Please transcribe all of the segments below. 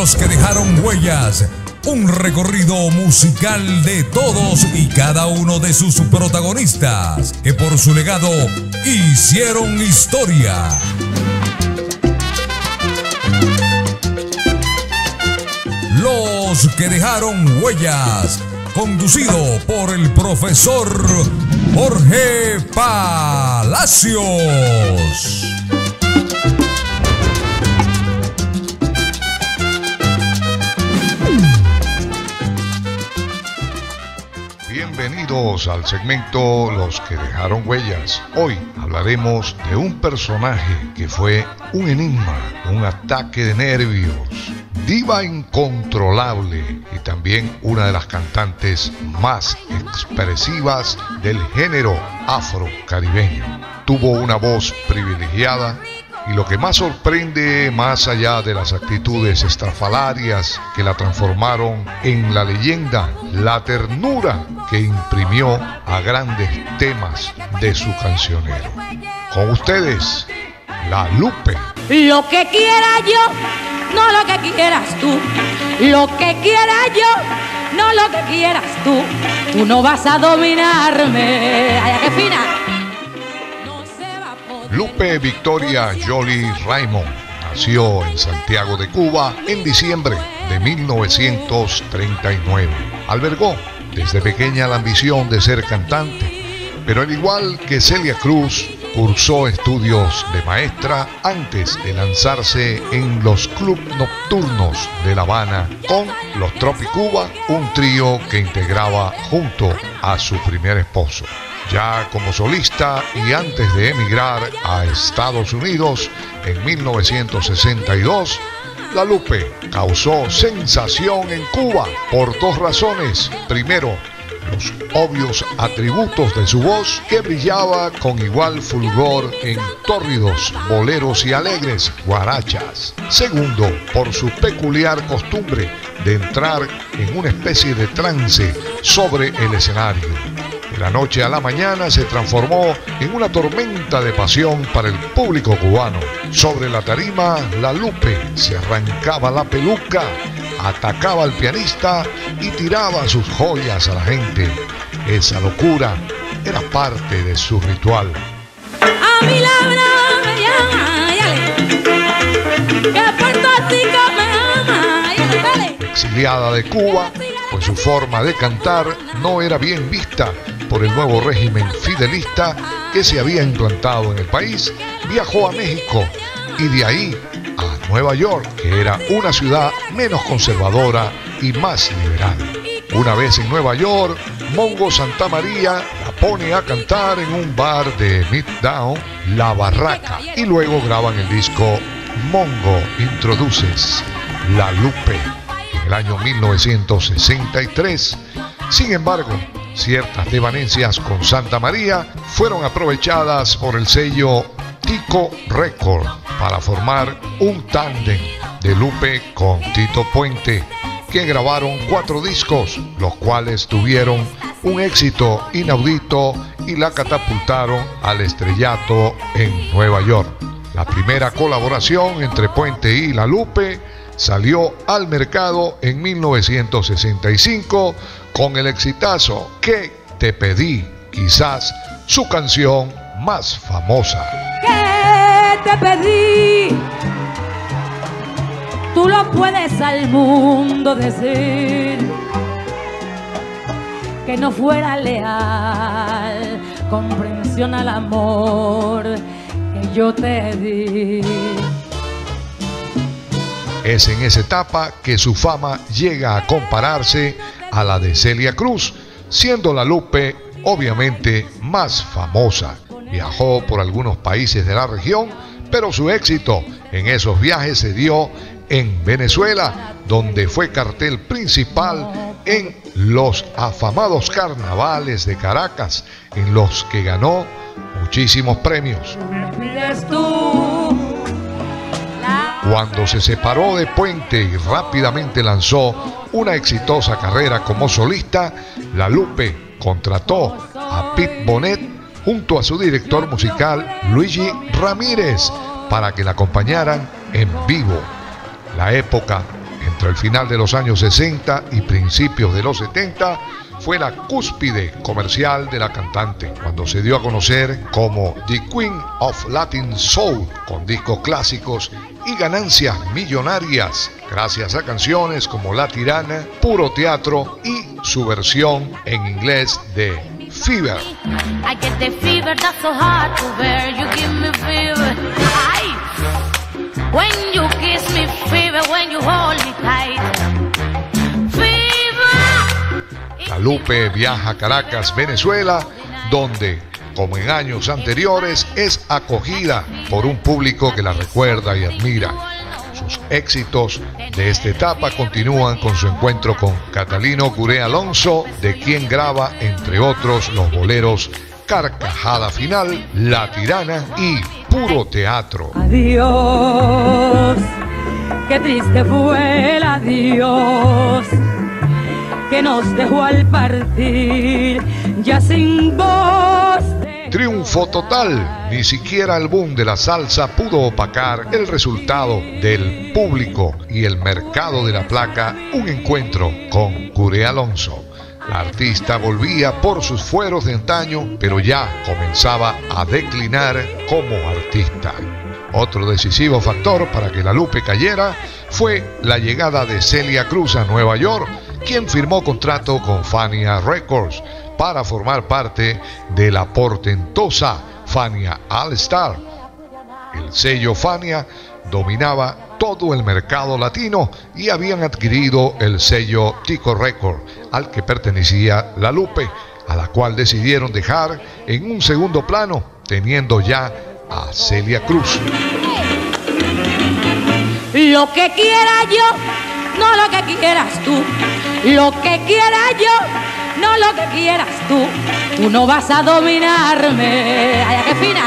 Los que dejaron huellas. Un recorrido musical de todos y cada uno de sus protagonistas que por su legado hicieron historia. Los que dejaron huellas, conducido por el profesor Jorge Palacios. Bienvenidos al segmento Los que dejaron huellas. Hoy hablaremos de un personaje que fue un enigma, un ataque de nervios, diva incontrolable y también una de las cantantes más expresivas del género afrocaribeño. Tuvo una voz privilegiada y lo que más sorprende, más allá de las actitudes estrafalarias que la transformaron en la leyenda, la ternura que imprimió a grandes temas de su cancionero. Con ustedes, La Lupe. Lo que quiera yo, no lo que quieras tú. Lo que quiera yo, no lo que quieras tú. Tú no vas a dominarme. ¡Ay, qué fina! Lupe Victoria Jolie Raymond nació en Santiago de Cuba en diciembre de 1939. Albergó desde pequeña la ambición de ser cantante, pero al igual que Celia Cruz, cursó estudios de maestra antes de lanzarse en los clubes nocturnos de La Habana con los Tropicuba, un trío que integraba junto a su primer esposo. Ya como solista y antes de emigrar a Estados Unidos en 1962, La Lupe causó sensación en Cuba por dos razones. Primero, los obvios atributos de su voz, que brillaba con igual fulgor en tórridos boleros y alegres guarachas. Segundo, por su peculiar costumbre de entrar en una especie de trance sobre el escenario. De la noche a la mañana se transformó en una tormenta de pasión para el público cubano. Sobre la tarima, La Lupe se arrancaba la peluca, atacaba al pianista y tiraba sus joyas a la gente. Esa locura era parte de su ritual. A mi labra me llama, que Puerto Rico me ama, dale. Exiliada de Cuba, pues su forma de cantar no era bien vista por el nuevo régimen fidelista que se había implantado en el país, viajó a México y de ahí a Nueva York, que era una ciudad menos conservadora y más liberal. Una vez en Nueva York, Mongo Santamaría la pone a cantar en un bar de Midtown, La Barraca, y luego graban el disco Mongo Introduces La Lupe en el año 1963. Sin embargo, ciertas devanencias con Santamaría fueron aprovechadas por el sello Tico Record para formar un tándem de Lupe con Tito Puente, que grabaron 4 discos, los cuales tuvieron un éxito inaudito y la catapultaron al estrellato en Nueva York. La primera colaboración entre Puente y La Lupe salió al mercado en 1965 con el exitazo ¿Qué te pedí?, quizás su canción más famosa. ¿Qué te pedí? Tú lo puedes al mundo decir, que no fuera leal, comprensión al amor que yo te di. Es en esa etapa que su fama llega a compararse a la de Celia Cruz, siendo La Lupe obviamente más famosa. Viajó por algunos países de la región, pero su éxito en esos viajes se dio en Venezuela, donde fue cartel principal en los afamados carnavales de Caracas, en los que ganó muchísimos premios. Cuando se separó de Puente y rápidamente lanzó una exitosa carrera como solista, La Lupe contrató a Pete Bonet junto a su director musical Luigi Ramírez para que la acompañaran en vivo. La época entre Entre el final de los años 60 y principios de los 70 fue la cúspide comercial de la cantante, cuando se dio a conocer como The Queen of Latin Soul, con discos clásicos y ganancias millonarias, gracias a canciones como La Tirana, Puro Teatro y su versión en inglés de Fever. I get the fever that's so hard to bear. You give me fever. When you kiss me, fever. When you hold me tight, fever. La Lupe viaja a Caracas, Venezuela, donde, como en años anteriores, es acogida por un público que la recuerda y admira. Sus éxitos de esta etapa continúan con su encuentro con Catalino Curé Alonso, de quien graba, entre otros, los boleros Carcajada Final, La Tirana y Puro Teatro. Adiós, qué triste fue el adiós que nos dejó al partir, ya sin voz. Triunfo total, ni siquiera el boom de la salsa pudo opacar el resultado del público y el mercado de la placa, un encuentro con Curé Alonso. La artista volvía por sus fueros de antaño, pero ya comenzaba a declinar como artista. Otro decisivo factor para que la Lupe cayera fue la llegada de Celia Cruz a Nueva York, quien firmó contrato con Fania Records para formar parte de la portentosa Fania All Star. El sello Fania dominaba todo el mercado latino y habían adquirido el sello Tico Record, al que pertenecía la Lupe, a la cual decidieron dejar en un segundo plano, teniendo ya a Celia Cruz. Lo que quiera yo, no lo que quieras tú. Lo que quiera yo, no lo que quieras tú. Tú no vas a dominarme. ¡Ay, qué fina!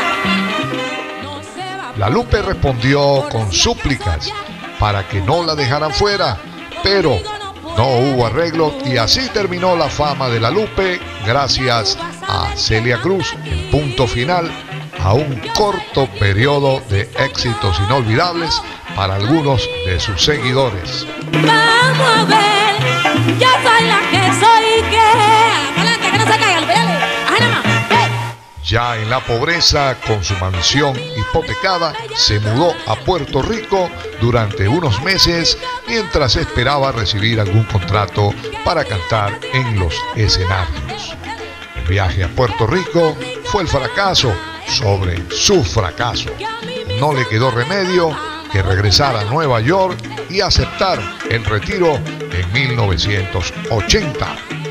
La Lupe respondió con súplicas para que no la dejaran fuera, pero no hubo arreglo y así terminó la fama de la Lupe gracias a Celia Cruz, en punto final a un corto periodo de éxitos inolvidables para algunos de sus seguidores. Vamos a ver, yo soy la que soy, que adelante, que no se caiga, dale. Ajá, nada más. Ya en la pobreza, con su mansión hipotecada, se mudó a Puerto Rico durante unos meses mientras esperaba recibir algún contrato para cantar en los escenarios. El viaje a Puerto Rico fue el fracaso sobre su fracaso. No le quedó remedio que regresar a Nueva York y aceptar el retiro en 1980.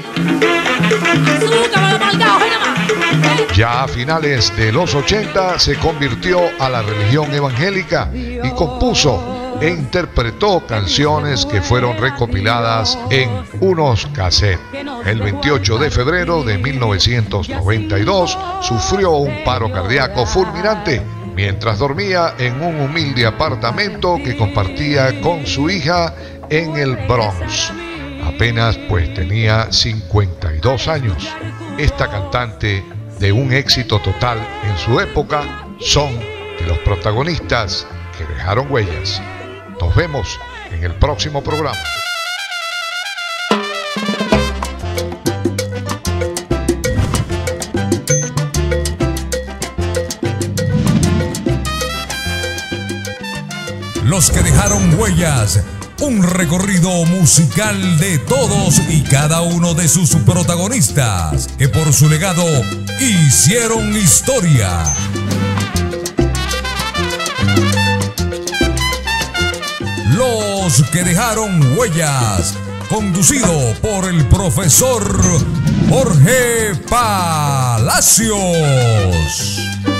Ya a finales de los 80 se convirtió a la religión evangélica y compuso e interpretó canciones que fueron recopiladas en unos cassettes. El 28 de febrero de 1992 sufrió un paro cardíaco fulminante mientras dormía en un humilde apartamento que compartía con su hija en el Bronx. Apenas tenía 52 años. Esta cantante, de un éxito total en su época, son de los protagonistas que dejaron huellas. Nos vemos en el próximo programa. Los que dejaron huellas. Un recorrido musical de todos y cada uno de sus protagonistas, que por su legado hicieron historia. Los que dejaron huellas, conducido por el profesor Jorge Palacios.